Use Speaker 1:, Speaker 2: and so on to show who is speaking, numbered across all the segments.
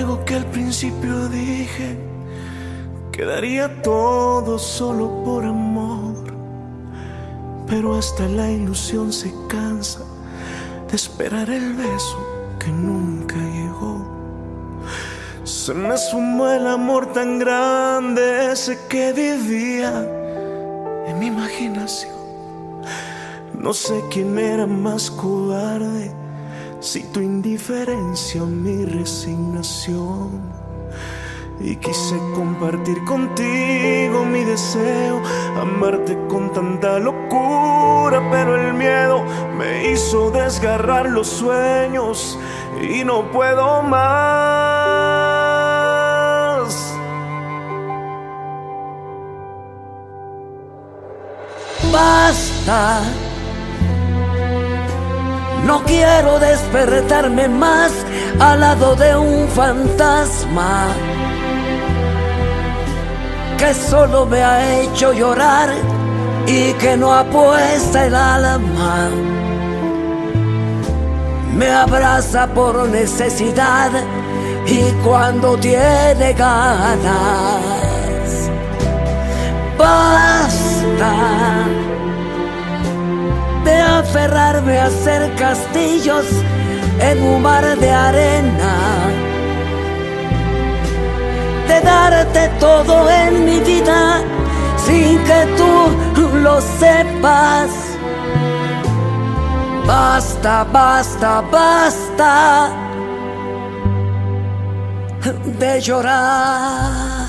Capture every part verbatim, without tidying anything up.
Speaker 1: algo que al principio dije, que daría todo solo por amor, pero hasta la ilusión se cansa de esperar el beso que nunca llegó. Se me esfumó el amor tan grande, ese que vivía en mi imaginación. No sé quién era más cobarde, si tu indiferencia o mi resignación. Y quise compartir contigo mi deseo, amarte con tanta locura, pero el miedo me hizo desgarrar los sueños y no puedo más.
Speaker 2: Basta, no quiero despertarme más al lado de un fantasma que solo me ha hecho llorar y que no apuesta el alma. Me abraza por necesidad y cuando tiene ganas. Basta de aferrarme a hacer castillos en un mar de arena, de darte todo en mi vida sin que tú lo sepas. Basta, basta, basta de llorar.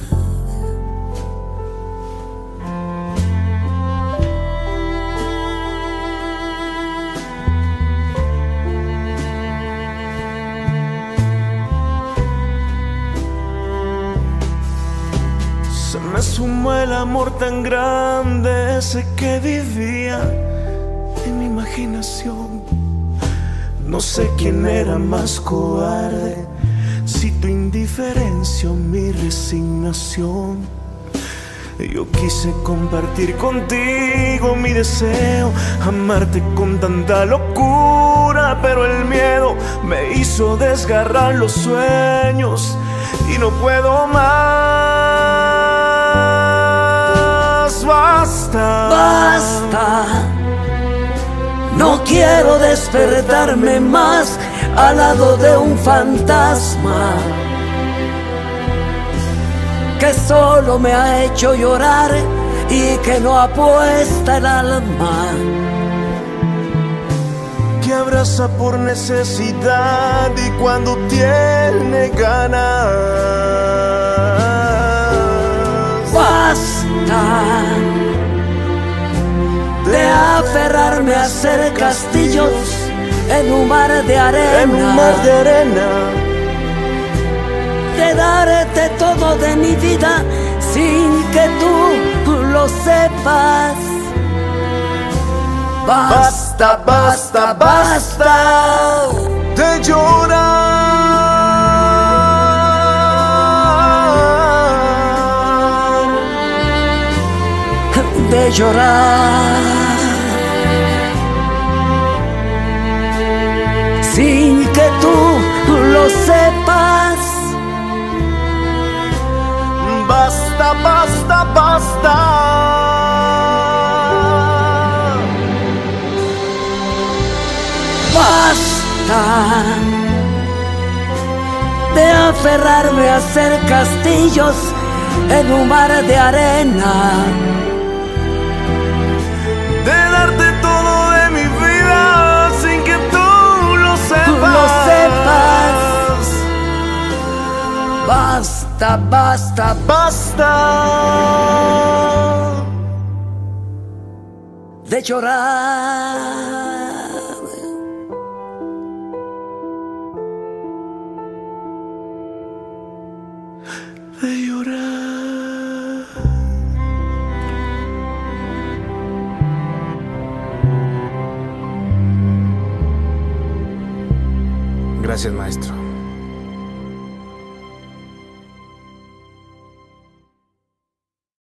Speaker 1: Se me sumó el amor tan grande, ese que vivía en mi imaginación. No sé quién era más cobarde, si tu indiferencia o mi resignación. Yo quise compartir contigo mi deseo, amarte con tanta locura, pero el miedo me hizo desgarrar los sueños y no puedo más. Basta,
Speaker 2: basta, no quiero despertarme más al lado de un fantasma que solo me ha hecho llorar y que no apuesta el alma.
Speaker 1: Que abraza por necesidad y cuando tiene ganas.
Speaker 2: Basta de aferrarme a hacer castillos en un mar de arena,
Speaker 1: en un mar de arena,
Speaker 2: de darte todo de mi vida sin que tú lo sepas. Basta, basta, basta
Speaker 1: de llorar,
Speaker 2: de llorar, sin que tú lo sepas.
Speaker 1: Basta, basta, basta
Speaker 2: Basta de aferrarme a hacer castillos en un mar de arena,
Speaker 1: de darte todo de mi vida sin que tú lo sepas.
Speaker 2: Lo sepas. Basta, basta,
Speaker 1: basta
Speaker 2: de llorar.
Speaker 1: De llorar.
Speaker 3: Gracias, maestro.